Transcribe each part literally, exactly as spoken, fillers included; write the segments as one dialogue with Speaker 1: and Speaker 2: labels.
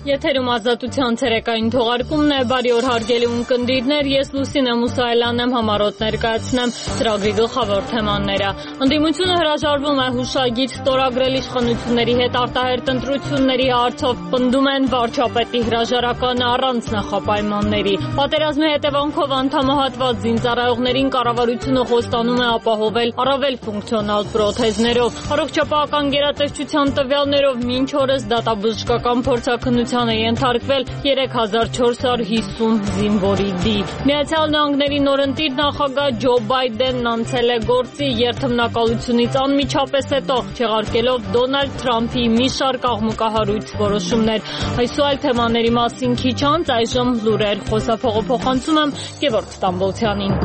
Speaker 1: Եթերում ազատության ցերեկային թողարկումն է, բարի օր հարգելի ունկնդիրներ, ես Լուսինե Մուսայելյանն եմ, համառոտ ներկայացնեմ ծրագրի գլխավոր թեմաները։ Ընդդիմությունը հրաժարվում է հուշագիր ստորագրել իշխանությունների հետ արտահերթ ընտրությունների հարցով, պնդում են վարչապետի հրաժարականը առանց նախապայմանների։ Պատերազմի հետևանքով անդամահատված զինծառայողներին կառավարությունը խոստանում է ապահովել առավել ֆունկցիոնալ պրոթեզներով։ Առողջապահական գերատեսչության տվյալներով մինչ օրս դատաբժշկական փորձաքննության է ենթարկվել երեք հազար չորս հարյուր հիսուն զինվորի դիպ։ Միացյալ Նահանգների նորընտիր նախագահ Ջո Բայդենն անցել է գործի երթմնակալությունից անմիջապես հետո, չեղարկելով Դոնալդ Թրամփի մի շարք աղմուկահարույց որոշումներ։ Այս ու այլ թեմաների մասին քիչ անց այժմ լուրեր, խոսափողը փոխանցում եմ Գևորգ Ստամբոլցյանին։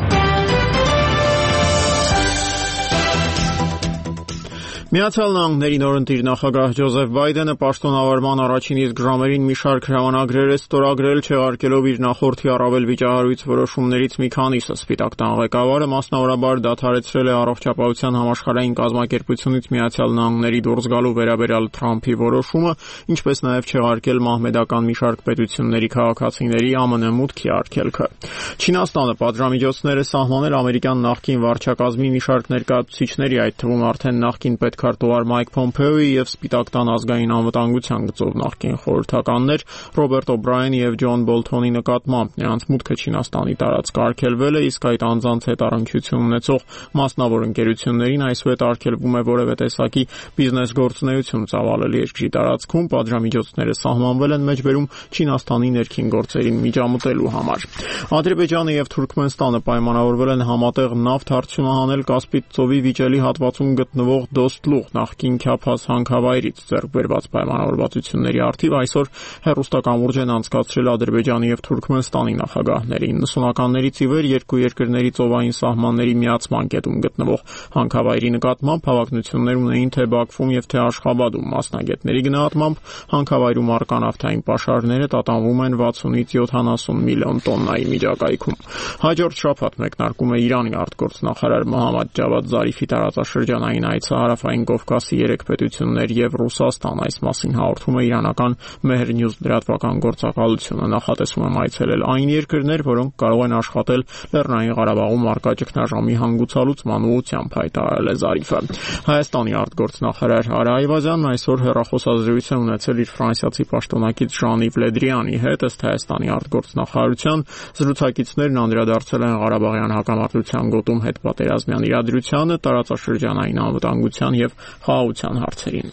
Speaker 2: Միացյալ Նահանգների նորընտիր նախագահ Ջոզեֆ Բայդենը պաշտոնավարման առաջին իսկ ժամերին մի շարք հրամանագրեր է ստորագրել, չեղարկելով իր նախորդի առավել վիճահարույց որոշումներից մի քանիսը։ Սպիտակ տան ղեկավարը մասնավորաբար դադարեցրել է առողջապահության համաշխարհային կազմակերպությունից Միացյալ Նահանգների դուրս գալու վերաբերյալ Թրամփի որոշումը, ինչպես նաև չեղարկել մահմեդական մի շարք պետությունների քաղաքացիների ԱՄՆ մուտքի արգելքը։ Չինաստանը պատժամիջոցներ է սահմանել ամերիկյան նախկին վարչակազմի մի շարք ներկայացուցիչների, այդ թվում արդեն նախկին պետքարտուղար Մայք Փոմփեոյի եւ Սպիտակ տան ազգային անվտանգության գծով նախկին խորհրդականներ Ռոբերտ Օբրայենի եւ Ջոն Բոլթոնի նկատմամբ նրանց մուտքը Չինաստանի տարածք արգելվել է, իսկ այդ անձանց հետ առնչություն ունեցող մասնավոր ընկերություններին այսուհետ արգելվում է որևէ տեսակի բիզնես գործունեություն ծավալել երկրի տարածքում, պատժամիջոցները սահմանվել են մեջբերում Չինաստանի ներքին գործերին միջամտելու համար։ Ադրբեջանը եւ Թուրքմենստանը պայմանավորվել են համատեղ նավթ արդյունահանել Կասպից ծովի վիճելի հատվածում գտնվող Դոստլուղ նախկին Քյափաս հանքավայրից ձեռք բերված պայմանավորվածությունների առթիվ այսօր հեռուստակամուրջ են անցկացրել Ադրբեջանի եւ Թուրքմենստանի նախագահները։ նվեցականներից ի վեր երկու երկրների ծովային սահմանների միացման կետում գտնվող հանքավայրի նկատմամբ հավակնություններ ունեին թե Բաքվում եւ թե Աշխաբադում։ Մասնագետների գնահատմամբ հանքավայրում առկա նավթային պաշարները տատանվում են վաթսունից յոթանասուն միլիոն տոննայի միջակայքում։ Հաջորդ շաբաթ մեկնարկում է Իրանի արտգործնախարար Մոհամմադ Ջավադ Զարիֆի տարածաշրջանային այցը Հարավային Կովկասի երեք պետություններ եւ Ռուսաստան, այս մասին հաղորդում է իրանական Մեհր Նյուզ լրատվական գործակալությունը։ Նախատեսում եմ այցելել այն երկրներ, որոնք կարող են աշխատել Լեռնային Ղարաբաղում առկա ճգնաժամի հանգուցալուծման ուղղությամբ, հայտարարել է Զարիֆը։ Հայաստանի արտգործնախարար Արա Այվազյանն այսօր հեռախոսազրույց է ունեցել իր ֆրանսիացի պաշտոնակից Ժան-Իվ Լեդրիանի հետ, ըստ Հայաստանի արտգործնախարարության զրուցակիցներն անդրադարձել են Ղարաբաղյան հակամարտության գոտում հետպատերազմյան իրադրությանը, տարածաշրջանային անվտանգության եւ խաղաղության հարցերին։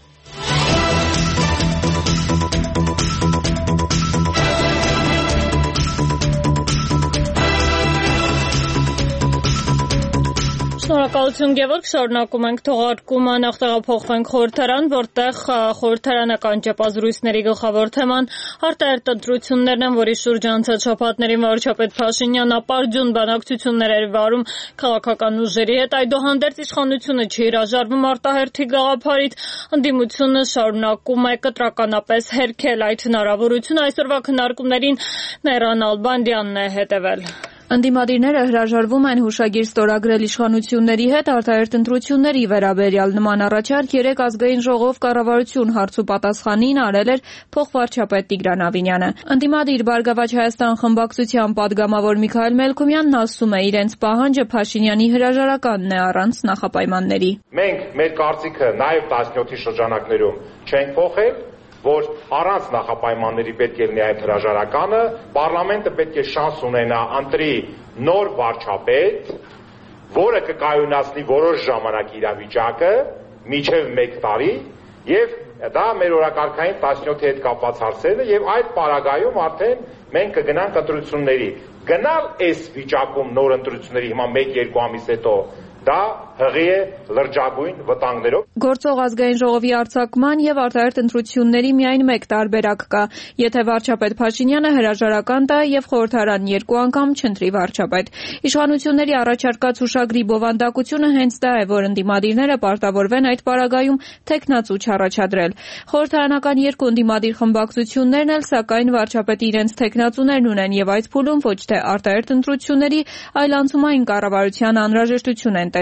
Speaker 1: Շնորհակալություն Գևորգ, շարունակում ենք թողարկումը, նախ տեղափոխվենք խորհրդարան, որտեղ խորհրդարանական ճեպազրույցների գլխավոր թեման արտահերթ ընտրություններն են, որի շուրջ անցած շաբաթներին վարչապետ Փաշինյանը ապարդյուն բանակցություններ էր վարում քաղաքական ուժերի հետ, այդուհանդերձ իշխանությունը չի հրաժարվում արտահերթի գաղափարից, ընդդիմությունը շարունակում է կտրականապես հերքել այդ հնարավորությունը, այսօրվա քննարկումներին Նեյրան Ալբանդյանն է հետևել։
Speaker 3: Ընդդիմադիրները հրաժարվում են հուշագիր ստորագրել իշխանությունների հետ արտահերթ ընտրությունների վերաբերյալ։ Նման առաջարկ երեկ ազգային ժողով կառավարություն հարցուպատասխանին արել էր փոխվարչապետ Տիգրան Ավինյանը։ Ընդդիմադիր Բարգավաճ Հայաստան խմբակցության падգամավոր Միքայել Մելքումյանն ասում է, իրենց պահանջը Փաշինյանի հրաժարականն է առանց նախապայմանների։
Speaker 4: Մենք մեր կարծիքը նաև տասնյոթի շրջանակներում չենք փոխել, որ առանց նախապայմանների պետք է լինի այդ հրաժարականը, պարլամենտը պետք է շանս ունենա ընտրի նոր վարչապետ, որը կկայունացնի որոշ ժամանակ իրավիճակը, մինչև մեկ տարի, եւ դա մեր օրակարգային տասնյոթի հետ կապված հարցերն է, եւ այդ պարագայում արդեն մենք կգնանք ընտրությունների։ Գնալ այս վիճակում նոր ընտրությունների հիմա մեկ-երկու ամիս հետո դա հղի է լրջագույն վտանգներով։
Speaker 3: Գործող ազգային ժողովի արձակման եւ արտահերթ ընտրությունների միայն մեկ տարբերակ կա։ Եթե վարչապետ Փաշինյանը հրաժարական տա եւ խորհրդարան երկու անգամ չընտրի վարչապետ։ Իշխանությունների առաջարկած հուշագրի բովանդակությունը հենց դա է, որ ընդդիմադիրները պարտավորվեն այդ պարագայում թեկնածու չառաջադրել։ Խորհրդարանական երկու ընդդիմադիր խմբակցություններն էլ սակայն վարչապետի իրենց թեկնածուներն ունեն եւ այդ փուլում ոչ թե արտահերթ ընտրությունների, այլ անցումային կառավարության անհրաժեշտություն են տեսնում։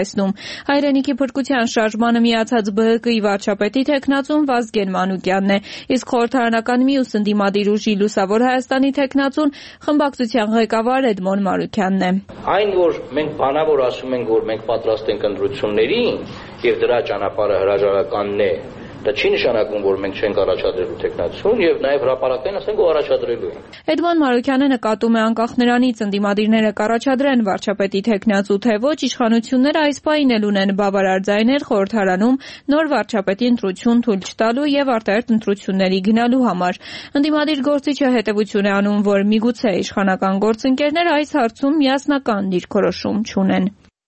Speaker 3: Հայրենիքի փրկության շարժմանը միացած Բ Հ Կ-ի վարչապետի թեկնածուն Վազգեն Մանուկյանն է, իսկ Խորհրդարանական միուս ընդդիմադիր ուժի Լուսավոր Հայաստանի թեկնածուն խմբակցության ղեկավար Էդմոն Մարուքյանն է։
Speaker 5: Այն, որ մենք բանավոր ասում ենք, որ մենք պատրաստ ենք ընտրություններին եւ դրա ճանապարհը հրաժարականն է, դա չի նշանակում, որ մենք չենք առաջադրելու տեխնացիոն եւ նաեւ հրապարակային ասենք որ առաջադրելու ենք։
Speaker 3: Էդմոն Մարուքյանը նկատում է անկախ նրանից ընդդիմադիրները կառաջադրեն վարչապետի տեխնացու թե ոչ, իշխանությունները այս պահին էլ ունեն բավարար ձայներ խորհրդարանում նոր վարչապետի ընտրություն թույլ չտալու եւ արտահերթ ընտրությունների գնալու համար։ Ընդդիմադիր գործիչը հետևություն է անում, որ միգուցե իշխանական գործընկերները այս հարցում միասնական դիրքորոշում չունեն։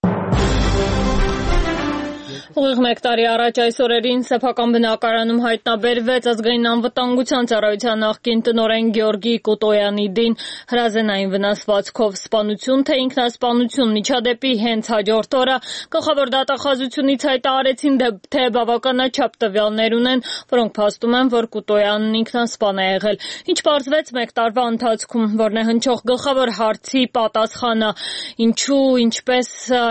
Speaker 1: Ուղիղ մեկ տարի առաջ այս օրերին սեփական բնակարանում հայտնաբերվեց ազգային անվտանգության ծառայության նախկին տնօրեն Գեորգի Կուտոյանի դին հրազենային վնասվածքով սպանություն թե ինքնասպանություն միջադեպի հենց հաջորդ օրը գլխավոր դատախազությունից հայտարարեցին, թե բավականաչափ տվյալներ ունեն, որոնք փաստում են, որ Կուտոյանն ինքնասպան է եղել։ Ինչ պարզվեց մեկ տարվա ընթացքում, որն է հնչող գլխավոր հարցի պատասխանը, ինչու, ինչպես,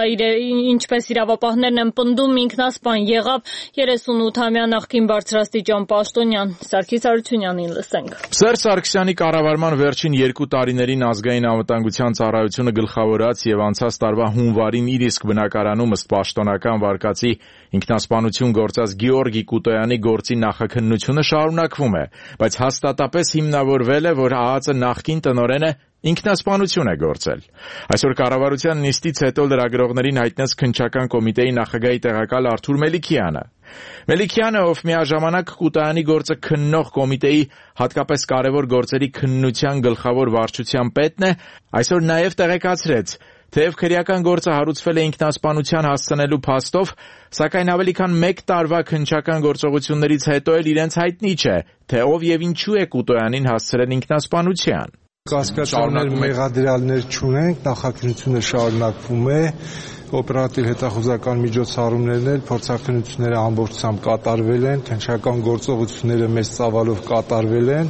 Speaker 1: ինչպես իրավապահներն են պնդում ինքնասպան եղավ երեսունութամյա նախկին բարձրաստիճան պաշտոնյան Սարգիս Արությունյանին լսենք։
Speaker 6: Սերժ Սարգսյանի կառավարման վերջին երկու տարիներին ազգային անվտանգության ծառայությունը գլխավորած եւ անցած տարվա հունվարին իր իսկ բնակարանում ըստ պաշտոնական վարկածի ինքնասպանություն գործած Գեորգի Կուտոյանի գործի նախաքննությունը շարունակվում է, բայց հաստատապես հիմնավորվել է, որ ԱԱԾ նախկին տնօրենը ինքնասպանություն է գործել։ Այսօր կառավարության նիստից հետո լրագրողներին հայտնեց քննչական կոմիտեի նախագահի տեղակալ Արթուր Մելիքյանը։ Մելիքյանը, ով միաժամանակ Կուտոյանի գործը քննող կոմիտեի հատկապես կարևոր գործերի քննության գլխավոր վարչության պետն է, այսօր նաև տեղեկացրեց, թեև քրեական գործը հարուցվել է ինքնասպանության հասցնելու փաստով, սակայն ավելի քան մեկ տարվա քննչական գործողություններից հետո էլ իրենց հայտնի չէ, թե ով եւ ինչու է Կուտոյանին հասցրել ինքնասպանության։
Speaker 7: Կասկածներ, մեղադրյալներ չունենք, նախաքննությունը շարունակվում է, օպերատիվ հետախուզական միջոցառումներն էլ փորձաքննությունները ամբողջությամբ կատարվել են, քննչական գործողությունները մեծ ծավալով կատարվել են,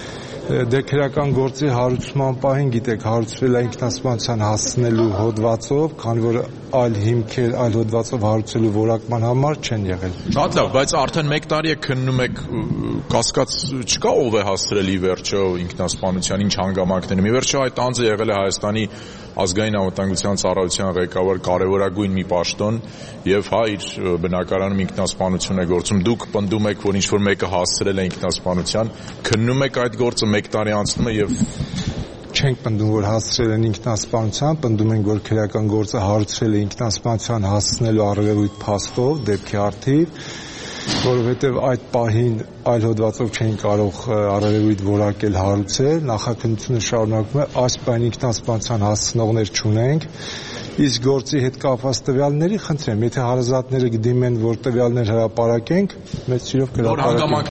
Speaker 7: դե քրեական գործի հարուցման պահին գիտեք հարուցվել է ինքնասպանության հասցնելու հոդվածով, քանի որ այլ հիմքեր, այլ հոդվածով հարուցելու որակման համար չեն եղել։
Speaker 6: Շատ լավ, բայց արդեն մեկ տարի է քննում եք, կասկած չկա ով է հասցրել ի վերջո ինքնասպանության, ինչ հանգամանքներ։ Ի վերջո այդ անձը եղել է Հայաստանի ազգային անվտանգության ծառայության ղեկավար, կարևորագույն մի պաշտոն եւ հա իր բնակարանում ինքնասպանություն է գործում։ Դուք պնդում եք, որ ինչ-որ մեկը հասցրել է ինքնասպանության, քննում եք այդ գործը մեկ տարի անցնում է եւ
Speaker 7: չենք պնդում, որ հասցրել են ինքնասպանության, պնդում ենք, որ քրեական գործը հարուցվել է ինքնասպանության հասցնելու առավելույթ փաստով, դեպքի առթիվ, որովհետև այդ պահին այլ հոդվածով չէին կարող առավելույթ որակել հարուցել, նախաքննությունը շարունակվում է, այս պահին ինքնասպանության հասցնողներ չունենք, իսկ գործի հետ կապված տվյալների խնդրեմ, եթե հարազատները կդիմեն, որ տվյալներ հրապարակենք, մեծ սիրով կհրապարակենք։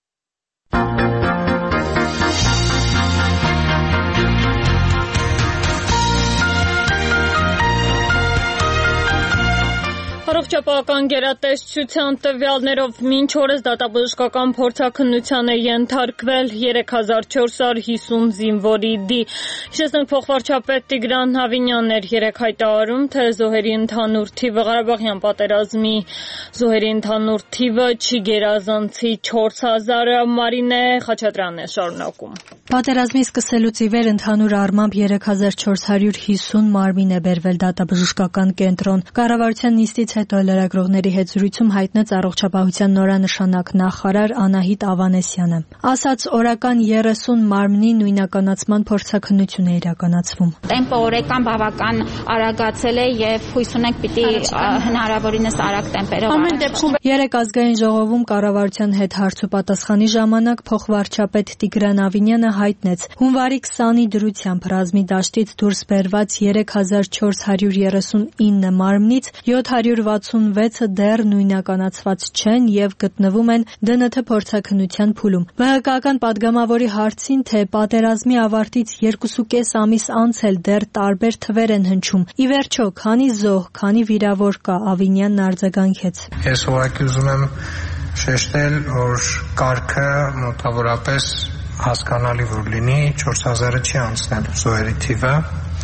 Speaker 1: Առողջապահական գերատեսչության տվյալներով մինչ օրս դատաբժշկական փորձաքննության է ենթարկվել երեք հազար չորս հարյուր հիսուն զինվորի դի։ Հիշեցնենք, փոխվարչապետ Տիգրան Հավինյանն էր երեկ հայտարարում, թե զոհերի ընդհանուր թիվը Ղարաբաղյան պատերազմի զոհերի ընդհանուր թիվը չի գերազանցի չորս հազարը։ Մարինե Խաչատրյանն է շարունակում։
Speaker 8: Պատերազմի սկսելուց ի վեր ընդհանուր առմամբ երեք հազար չորս հարյուր հիսուն մարմին է բերվել դատաբժշկական կենտրոն։ Կառավարության նիստից հետո լրագրողների հետ զրույցում հայտնեց առողջապահության նորանշանակ նախարար Անահիտ Ավանեսյանը։ Ասաց, օրական երեսուն մարմնի նույնականացման փորձաքննություն է իրականացվում։
Speaker 9: Տեմպը օրական բավական արագացել է եւ հույս ունենք պիտի հնարավորինս արագ տեմպերով։
Speaker 8: Ամեն դեպքում երեք ազգային ժողովում կառավարության հետ հարց ու պատասխանի ժամանակ փոխվարչապետ Տիգրան Ավինյանը հայտնեց, հունվարի քսանի դրությամբ ռազմի դաշտից դուրս բերված երեք հազար չորս հարյուր երեսունինը մարմնից յոթ հարյուր վաթսունվեցը դեռ նույնականացված չեն եւ գտնվում են Դ Ն Թ փորձաքննության փուլում։ Բ Հ Կ-ական падգամավորի հարցին, թե պատերազմի ավարտից երկուսուկես ամիս անց էլ դեռ տարբեր թվեր են հնչում։ Ի վերջո, քանի զոհ, քանի վիրավոր կա, Ավինյանն արձագանքեց։
Speaker 10: Ես ուղղակի ուզում եմ շեշտել, որ կարգը մոտավորապես հասկանալի որ լինի չորս հազարը չի անցնել զոհերի թիվը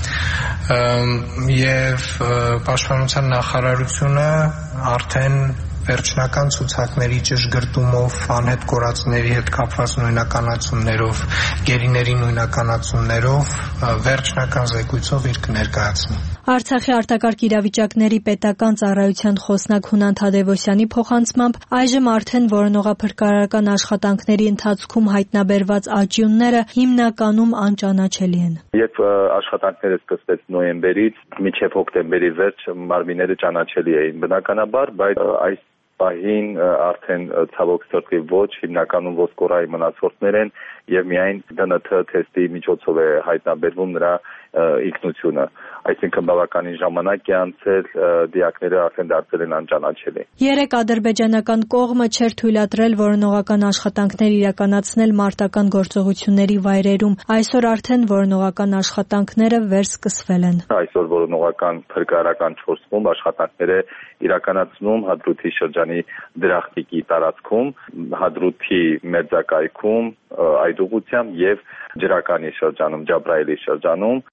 Speaker 10: եւ Պաշտպանության նախարարությունը արդեն վերջնական ցուցակների ճշգրտումով, անհետ կորածների հետ կապված նույնականացումներով, գերիների նույնականացումներով վերջնական զեկույցով իր կներկայացնի։
Speaker 8: Արցախի արտակարգ իրավիճակների պետական ծառայության խոսնակ Հունան Թադևոսյանի փոխանցմամբ այժմ արդեն որոնողափրկարարական աշխատանքների ընթացքում հայտնաբերված աճյունները հիմնականում անճանաչելի են։
Speaker 11: Երբ աշխատանքները սկսվեց նոյեմբերից մինչև հոկտեմբերի վերջ մարմինները ճանաչելի էին բնականաբար, բայց այս պահին արդեն ցավոք սրտի ոչ, հիմնականում ոսկորայի մնացորդներ են եւ միայն դե են թ թեստի միջոցով է հայտնաբերվում նրա ինքնությունը, այսինքն բավականին ժամանակ է անցել, դիակները արդեն դարձել են անճանաչելի։
Speaker 8: Երեք ադրբեջանական կողմը չէր թույլատրել որոնողական աշխատանքներ իրականացնել մարտական գործողությունների վայրերում, այսօր արդեն որոնողական աշխատանքները վերսկսվել են։
Speaker 11: Այսօր որոնողական փրկարարական չորս խումբ աշխատանքները իրականացնում Հադրութի շրջանի Դրախտիկի տարածքում, Հադրութի մերձակայքում, այդ ուղղությամբ եւ Ջրականի շրջանում, Ջաբրայելի շրջանում։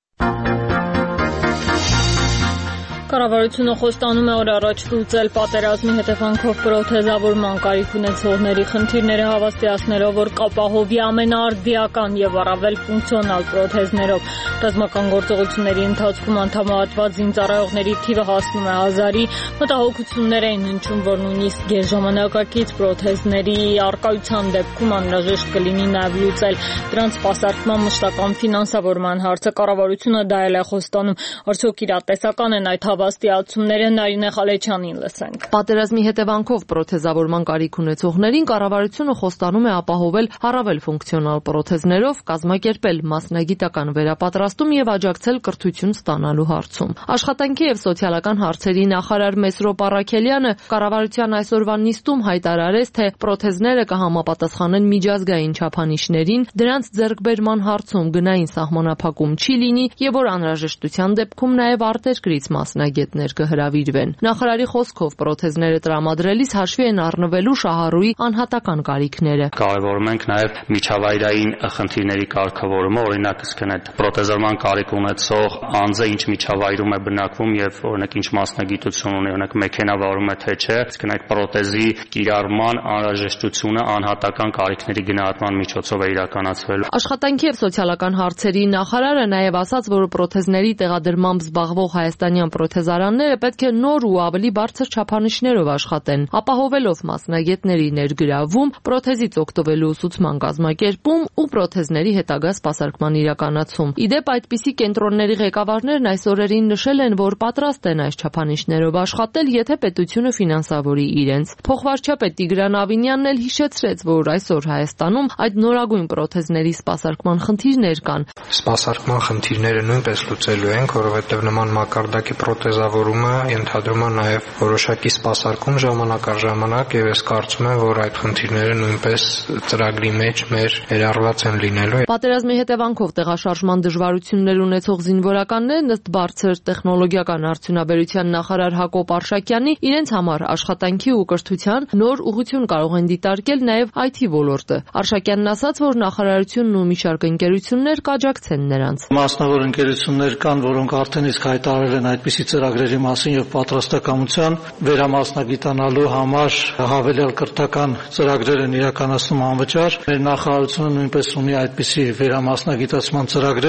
Speaker 1: Կառավարությունը խոստանում է օր առաջ լուծել պատերազմի հետևանքով պրոթեզավորման կարիք ունեցողների խնդիրները հավաստիացնելով, որ կապահովի ամենաարդիական եւ առավել ֆունկցիոնալ պրոթեզներով։ Ռազմական գործողությունների ընթացքում անդամահատված զինծառայողների թիվը հասնում է հազարի, մտահոգություններ էին հնչում, որ նույնիսկ գերժամանակակից պրոթեզների առկայության դեպքում անհրաժեշտ կլինի նաեւ լուծել դրանց սպասարկման մշտական ֆինանսավորման հարցը։ Կառավարությունը դա էլ է խոստանում, արդյոք իրատեսական են այդ հավաստիացումները Նարինե Խալեչյանին լսենք։
Speaker 12: Պատերազմի հետևանքով պրոթեզավորման կարիք ունեցողներին կառավարությունը խոստանում է ապահովել առավել ֆունկցիոնալ պրոթեզներով, կազմակերպել մասնագիտական վերապատրաստում եւ աջակցել կրթություն ստանալու հարցում։ Աշխատանքի եւ սոցիալական հարցերի նախարար Մեսրոպ Առաքելյանը կառավարության այսօրվա նիստում հայտարարեց, թե պրոթեզները կհամապատասխանեն միջազգային չափանիշներին, դրանց ձեռքբերման հարցում գնային սահմանափակում չի լինի եւ որ անհրաժեշտության դեպքում նաեւ արտերկրից մասնագետներ կհրավիրվեն։ Նախարարի խոսքով պրոթեզները տրամադրելիս հաշվի են առնվելու շահառուի անհատական կարիքները։
Speaker 13: Կարևորում ենք նաեւ միջավայրային խնդիրների կարգավորումը, օրինակ ըստ այդ պրոթեզորման կարիք ունեցող անձը ինչ միջավայրում է բնակվում եւ օրինակ ինչ մասնագիտություն ունի, օրինակ մեքենա վարում է թե չէ, ըստ այդ պրոթեզի կիրառման անհրաժեշտությունը անհատական կարիքների գնահատման միջոցով է իրականացվելու։
Speaker 12: Աշխատանքի եւ սոցիալական հարցերի նախարարը նաեւ ասաց, որ պրոթեզների տեղադրմամբ զբաղվող հայաստանյան պրոթեզարանները պետք է նոր ու ավելի բարձր չափանիշներով աշխատեն, ապահովելով մասնագետների ներգրավում, պրոթեզից օգտվելու ուսուցման կազմակերպում ու պրոթեզների հետագա սպասարկման իրականացում։ Իդեպ այդպիսի կենտրոնների ղեկավարներն այս օրերին նշել են, որ պատրաստ են այս չափանիշներով աշխատել, եթե պետությունը ֆինանսավորի իրենց։ Փոխվարչապետ Տիգրան Ավինյանն էլ հիշեցրեց, որ այսօր Հայաստանում այդ նորագույն պրոթեզների սպասարկման խնդիրներ կան։
Speaker 10: Սպասարկման խնդիրները նույնպես լուծելու ենք, որովհետև նման մակարդակի պրոթեզավորումը ենթադրում է նաև որոշակի սպասարկում ժամանակ առ ժամանակ եւ ես կարծում եմ, որ այդ խնդիրները նույնպես ծրագրի մեջ մեր ներառված են լինելու։
Speaker 12: Պատերազմի հետևանքով տեղաշարժման դժվարություններ ունեցող զինվորականներն ըստ բարձր տեխնոլոգիական արդյունաբերության նախարար Հակոբ Արշակյանի իրենց համար աշխատանքի ու կրթության նոր ուղղություն կարող են դիտարկել նաև այ թի ոլորտը։ Արշակյանն ասաց, որ նախարարությունն ու մի շարք ընկերություններ կաջակցեն նրանց։
Speaker 14: Մասնավոր ընկերություններ կան, որոնք արդեն իսկ հայտարարել են այդպիսի ծրագրերի մասին եւ պատրաստակամության վերամասնագիտանալու համար հավելյալ կրթական ծրագրեր են իրականացնում անվճար։ Մեր նախարարությունը նույնպես ունի այդպիսի վերամասնագիտացման ծրագրեր։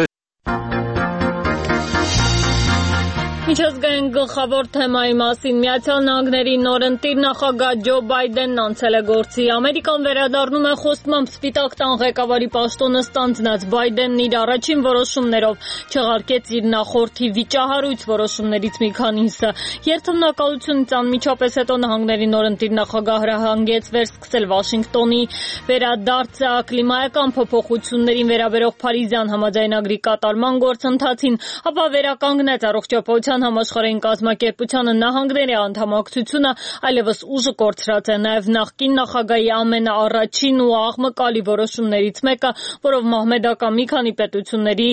Speaker 1: Միջազգային գլխավոր թեմայի մասին Միացյալ Նահանգների նորընտիր նախագահ Ջո Բայդենն անցել է գործի։ Ամերիկան վերադառնում է խոստմամբ Սպիտակ տան ղեկավարի պաշտոնը ստանձնած։ Բայդենն իր առաջին որոշումներով չեղարկեց իր նախորդի վիճահարույց որոշումներից մի քանիսը։ Երթմնակալությունից անմիջապես հետո նահանգների նորընտիր նախագահ հրահանգեց վերսկսել Վաշինգտոնի վերադարձը կլիմայական փոփոխություններին վերաբերող Փարիզյան համաձայնագրի կատարման գործընթացին, ապա վերականգնեց առողջապահության համաշխարհային կազմակերպությանը նահանգների անդամակցությունը այլևս ուժը կորցրած է. Նաև նախկին նախագահի ամենաառաջին ու աղմկալի որոշումներից մեկը, որով մահմեդական մի քանի պետությունների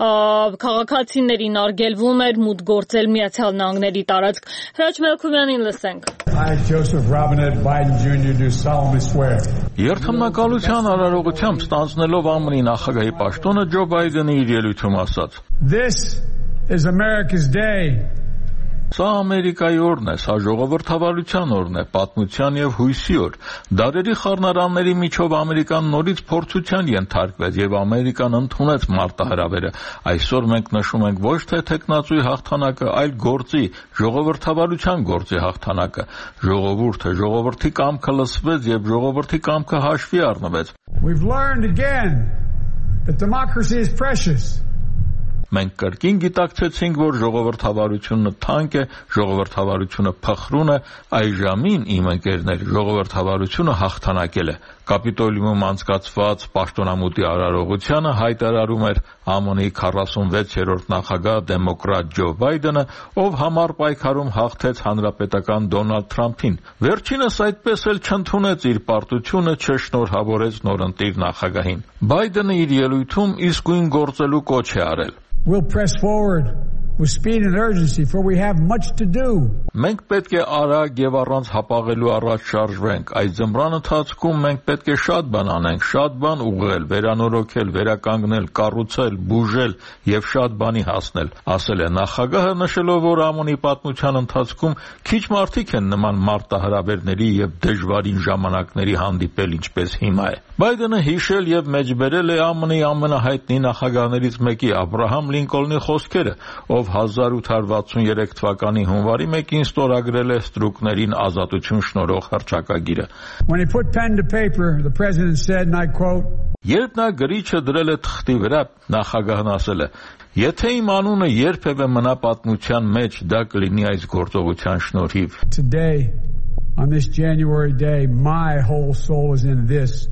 Speaker 1: քաղաքացիներին արգելվում էր մուտք գործել Միացյալ Նահանգների տարածք։ Հրաչ Մելքումյանին լսենք.
Speaker 15: I, Joseph Robinette Biden Junior do solemnly swear.
Speaker 16: Երթմնակալության արարողությամբ ստանձնելով ԱՄՆ-ի նախագահի պաշտոնը Ջո Բայդենը իր ելույթում ասաց.
Speaker 15: This is America's day.
Speaker 16: Սա Ամերիկայի օրն է, սա ժողովրդավարության օրն է, պատմության եւ հույսի օր։ Դարերի խառնարանների միջով Ամերիկան նորից փորձության ենթարկվեց եւ Ամերիկան ընդունեց մարտահրավերը։ Այսօր մենք նշում ենք ոչ թե տեխնացուի հաղթանակը, այլ գործի, ժողովրդավարության գործի հաղթանակը։ Ժողովուրդը, ժողովրդի կամքը լսվեց եւ ժողովրդի կամքը հաշվի առնվեց։
Speaker 15: We've learned again that democracy is precious.
Speaker 16: Մենք կրկին գիտակցեցինք, որ ժողովրդավարությունը թանկ է, ժողովրդավարությունը փխրուն է, այժմին իմ ընկերներ, ժողովրդավարությունը հաղթանակել է։ Կապիտոլիումում անցկացված պաշտոնամուտի արարողությանը հայտարարում էր ԱՄՆ-ի քառասունվեցերորդ նախագահ դեմոկրատ Ջո Բայդենը, ով համառ պայքարում հաղթեց հանրապետական Դոնալդ Թրամփին։ Վերջինս այդպես էլ չընդունեց իր պարտությունը, չշնորհավորեց նորընտիր նախագահին։ Բայդենը իր ելույթում իսկույն գործելու կոչ է արել.
Speaker 15: We'll press forward with speed and urgency, for we have much to do.
Speaker 16: Մենք պետք է արագ եւ առանց հապաղելու առաջ շարժվենք։ Այս ձմռան ընթացքում մենք պետք է շատ բան անենք, շատ բան ուղղել, վերանորոգել, վերականգնել, կառուցել, բուժել եւ շատ բանի հասնել, ասել է նախագահը, նշելով, որ ԱՄՆ-ի պատմության ընթացքում քիչ մարդիկ են նման մարտահրավերների եւ դժվարին ժամանակների հանդիպել, ինչպես հիմա է։ Բայդենը հիշել եւ մեջբերել է ԱՄՆ-ի ամենահայտնի նախագահներից մեկի Աբրահամ Լինկոլնի խոսքերը, ով հազար ութ հարյուր վաթսուներեք թվականի հունվարի մեկին ստորագրել է ստրուկներին ազատություն շնորհող հռչակագիրը։
Speaker 15: When he put pen to paper, the president said, and I quote,
Speaker 16: Երբ նա գրիչը դրել է թղթի վրա, նախագահն ասել է. Եթե իմ անունը երբևէ մնա պատմության մեջ, դա կլինի այս գործողության շնորհիվ։
Speaker 15: Today, on this January day, my whole soul is in this.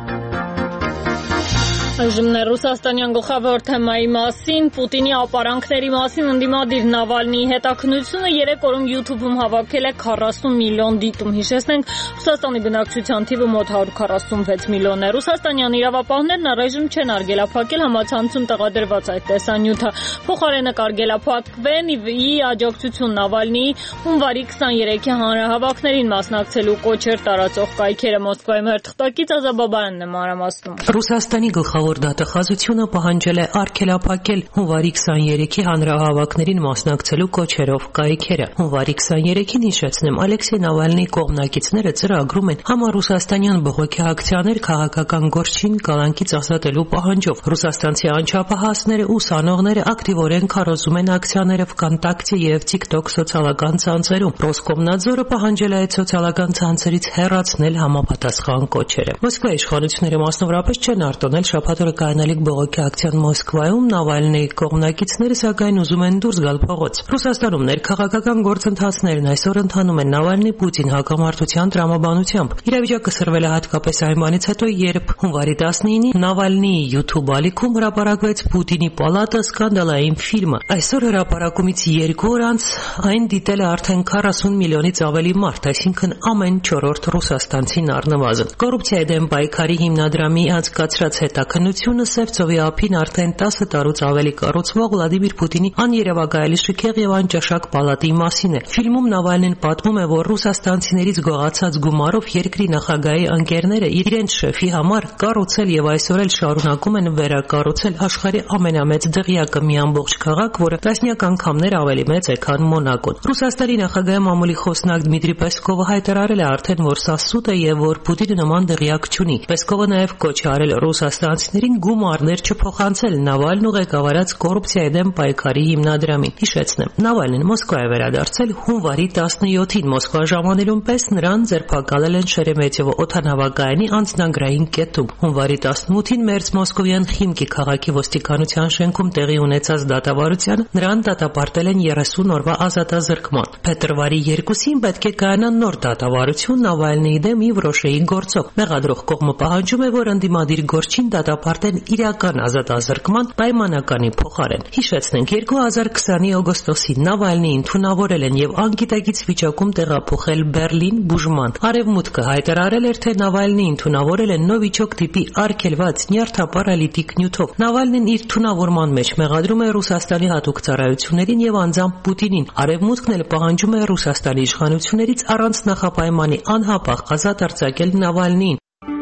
Speaker 1: Այժմ Ռուսաստանյան գլխավոր թեմայի մասին, Պուտինի ապարանքների մասին ընդդիմադիր Նավալնիի հետաքննությունը երեք օրում YouTube-ում հավաքել է քառասուն միլիոն դիտում։ Հիշեցնենք, Ռուսաստանի բնակչության թիվը մոտ հարյուր քառասունվեց միլիոն է։ Ռուսաստանյան իրավապահներն առայժմ չեն արգելափակել համացանցում տեղադրված այդ տեսանյութը։ Փոխարենը կարգելափակվեն ի աջակցություն Նավալնիի հունվարի քսաներեքի հանրահավաքներին մասնակցելու կոչեր տարածող կայքերը։ Մոսկվայում հերթղթակից Ազաբաբայանն է մանրամասնում։
Speaker 17: Ռուսաստանի գլխավոր դատախազությունը պահանջել է արգելափակել հունվարի քսաներեքի հանրահավաքներին մասնակցելու կոչերով կայքերը։ Հունվարի քսաներեքին հիշեցնեմ, Ալեքսեյ Նավալնիի կողմնակիցները ծրագրում են համառուսաստանյան բողոքի ակցիաներ քաղաքական գործին կալանքից ազատելու պահանջով։ Ռուսաստանցի անչափահասները ու ուսանողները ակտիվորեն քարոզում են ակցիաները վկոնտակտե եւ TikTok սոցիալական ցանցերում։ Ռոսկոմնadzորը պահանջել է այդ սոցիալական ցանցերից հեռացնել համապատասխան կոչերը։ Մոսկվայի իշխանությունները մասնավորապես չեն արտոնել շաբաթօրը կայանալիք բողոքի ակցիան Մոսկվայում Նավալնիի կողմնակիցները սակայն ուզում են դուրս գալ փողոց։ Ռուսաստանում ներքաղաքական գործընթացներն այսօր ընթանում են Նավալնի-Պուտին հակամարտության տրամաբանությամբ։ Իրավիճակը սրվել է հատկապես այն բանից հետո, երբ հունվարի տասնինին Նավալնիի YouTube ալիքում հրապարակվեց Պուտինի պալատը սկանդալային ֆիլմը։ Այսօր հրապարակումից երկու օր անց այն դիտել է արդեն քառասուն միլիոնից ավելի մարդ, այսինքն ամեն չորրորդ ռուսաստանցին առնվազն։ Կոռուպցիայի դեմ պայքարի հիմնադրամի անցկացրած հետաքննությունը Սևծովի ափին արդեն տասը տարուց ավելի կառուցվող Վլադիմիր Պուտինի աներևակայելի շքեղ եւ անճաշակ պալատի մասին է։ Ֆիլմում Նավալնին պատմում է, որ ռուսաստանցիներից գողացած գումարով երկրի նախագահի ընկերները իրենց շեֆի համար կառուցել եւ այսօր էլ շարունակում են վերակառուցել աշխարհի ամենամեծ դղյակը՝ մի ամբողջ քաղաք, որը տասնյակ անգամներ ավելի մեծ է, քան Մոնակոն։ Ռուսաստանի նախագահի մամուլի խոսնակ Դմիտրի Պեսկովը հայտարարել է արդեն, որ սա սուտ է եւ որ Պուտինը նման դղյակ չունի։ Պեսկովը նաեւ կոչ է արել ռուսաստանցիներին գումարներ չփոխանցել Նավալնու ղեկավարած կոռուպցիայի դեմ պայքարի հիմնադրամին։ Հիշեցնեմ, Նավալնին Մոսկվա է վերադարձել հունվարի տասնյոթին։ Մոսկվա ժամանելուն պես նրան ձերբակալել են Շերեմետյևո օդանավակայանի անձնագրային կետում։ Հունվարի տասնութին Մերձ Մոսկովյան Խիմկի քաղաքի ոստիկանության շենքում տեղի ունեցած դատավարությանը նրան դատապարտել են երեսուն օրվա ազատազրկման։ Փետրվարի երկուսին պետք է կայանա նոր դատավարություն Նավալնիի դեմ Իվրոշեի գործով։ Մեղադրող կողմը պահանջում է, որ ընդդիմադիր գործին դատապարտել վերապարտեն իրական ազատազրկման պայմանականի փոխարեն։ Հիշեցնենք, երկու հազար քսանի օգոստոսին Նավալնիին թունավորել են եւ անգիտակից վիճակում տեղափոխել Բերլին բուժման։ Արևմուտքը հայտարարել էր, թե Նավալնիին թունավորել են նովիչոկ տիպի արգելված նյարդապարալիտիկ նյութով։ Նավալնին իր թունավորման մեջ մեղադրում է Ռուսաստանի հատուկ ծառայություններին եւ անձամբ Պուտինին։ Արևմուտքն էլ պահանջում է Ռուսաստանի իշխանություններից առանց նախապայմանի անհապաղ ազատ արձակել Նավալնիին։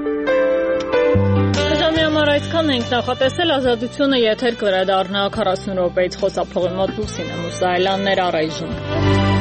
Speaker 1: Այսքան ենք նախատեսել, ազատությունը եթեր կվերադառնա քառասուն րոպեից խոսափողի մոտ Լուսինե Մուսայելյանն էր առայժմ։